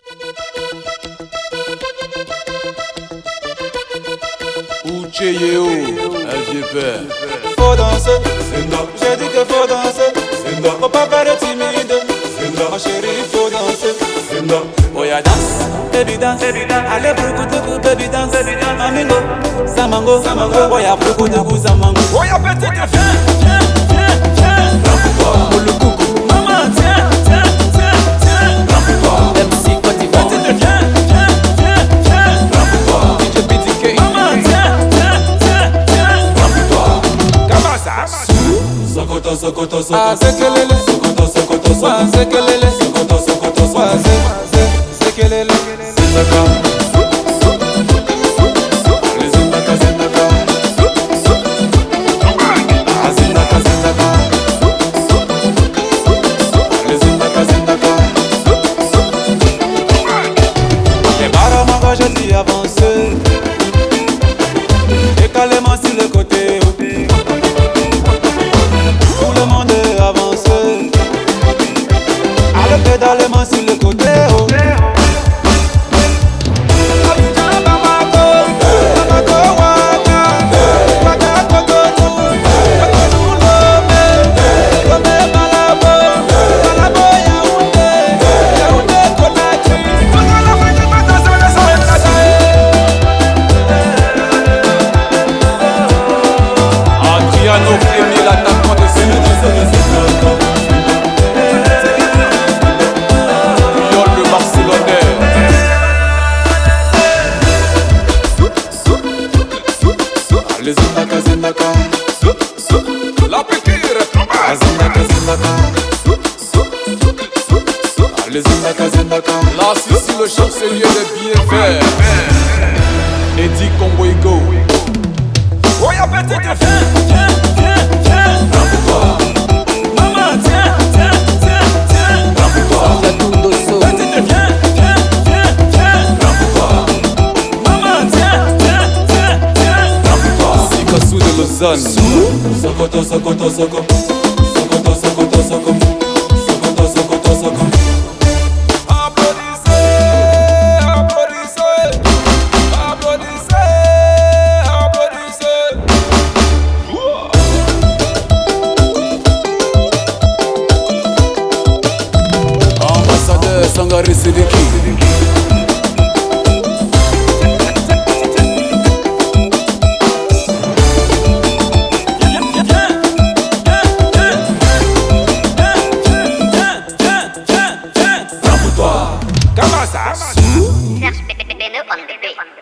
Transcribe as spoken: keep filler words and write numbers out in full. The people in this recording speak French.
Ucheyeo, un vieux père. Faut danser, j'ai dit que faut danser. Faut pas faire de timide, ma chérie, faut danser. Oh ya danse, baby dance, allez beaucoup de coups, baby dance. Mamingo, samango, oh ya beaucoup de coups, samango. Oh ya petite, viens, viens, viens, viens. Oh le coucou, maman, tiens, tiens, tiens, tiens. M C Côte d'Ivoire. Petite, viens, viens, viens, viens. D J P D K. Maman, tiens, tiens, tiens, tiens. Comment ça? Sokoto, sokoto, sokoto. Ah, c'est que les sokoto, sokoto, sokoto. Ah, c'est que les sokoto, sokoto, sokoto. Ah, c'est, c'est que les c'est d'accord. Je dis avancer, décalez-moi sur le côté. Tout le monde est avancé. Allez, pédalez-moi sur le côté. Adriano Premier, l'attaquant de Lyon, le Barcelonais. Les Zendaka, Zendaka. La piqûre. Zendaka, Zendaka. Les Zendaka, Zendaka. Là, si, si le chancelier est bien fait. Eddie Comboigo. Oh ya petite, viens, viens, viens, viens. Maman, tiens, tiens, tiens, tiens. Petite, viens, viens, viens, viens. Maman, tiens, tiens, tiens, tiens. Sikassou de Lausanne. Sokoto, sokoto, soko. Sokoto, sokoto, soko. Sokoto, sokoto, soko. Sangare Sidiki. Comment ça? Serge Pépé on the beat.